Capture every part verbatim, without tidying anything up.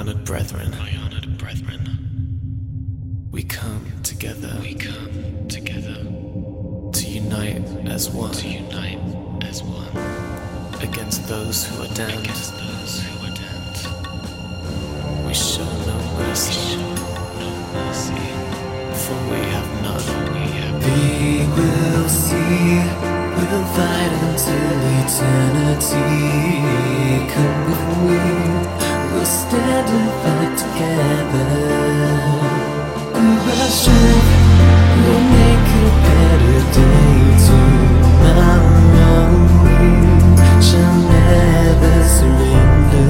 honored brethren, my honored brethren, we come together, we come together to unite as one, to unite as one against those who are damned. against those who are damned. We show no We mercy, show no mercy, for we have none. we have We will see, we'll fight until eternity. Come with me, we'll stand and fight together. We will strive, we'll make a better day. Tomorrow we shall never surrender.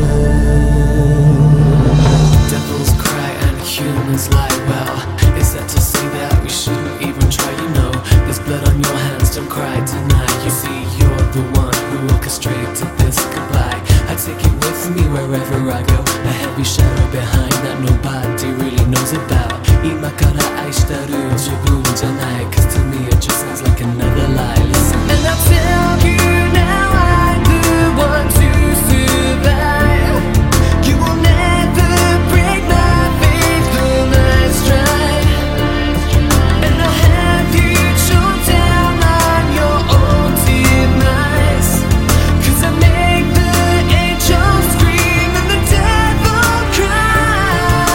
Devils cry and humans lie. Well, is that to say that we shouldn't even try? You know, there's blood on your hands, don't cry tonight. You see, you're the one who orchestrated this goodbye. I take it with me wherever I go, a heavy shadow behind that nobody really knows about. Imakara aishitaru jibun janai, cause to me it just sounds like another lie. Listen, and I'll tell you now, I'm the one to survive. You will never break my faith, though nice try. And I'll have you choke down on your own demise, cause I make the angels scream and the devil cry.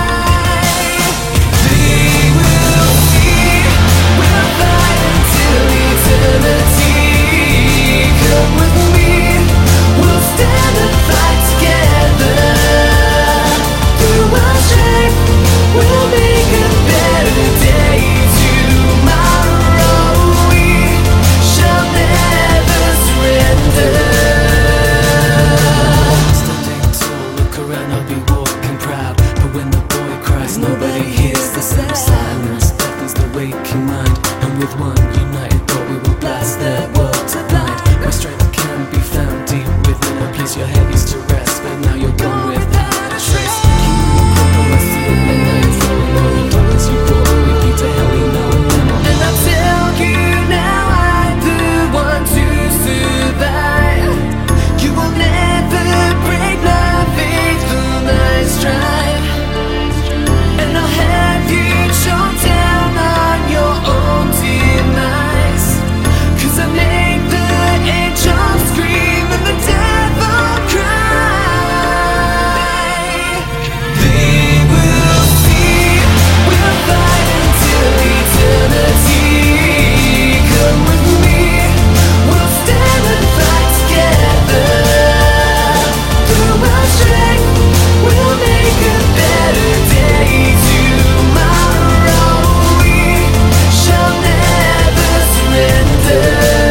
They will see, we'll fight until eternity. Come with me, we'll stand and fight together. Through our strength, we'll make a better day. Tomorrow we shall never surrender. Standing tall, look around, I'll be walking proud. But when the boy cries, nobody hears the same silence. Death is the waking mind, and with one united thought we will blast their world to blind. Where strength can be found deep within a place your head used to rest, but now you're gone without a trace. You will crumble, I see it, and now you're falling. All the darkness you brought with you to hell, you know it now. And I tell you now, I'm the one to survive. You will never break my faith, though nice try. And I'll have you choke down on your own demise, cause I make the angels scream and the devil cry. They will see, we'll fight until eternity. Come with me, we'll stand and fight together. Through our strength, we'll make a better day. Tomorrow we shall never surrender.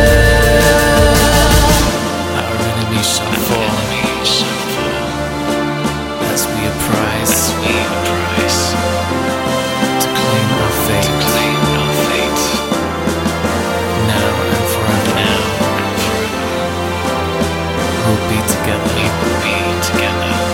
Our enemies shall fall as we apprise to claim our fate, now and forever. We'll be together.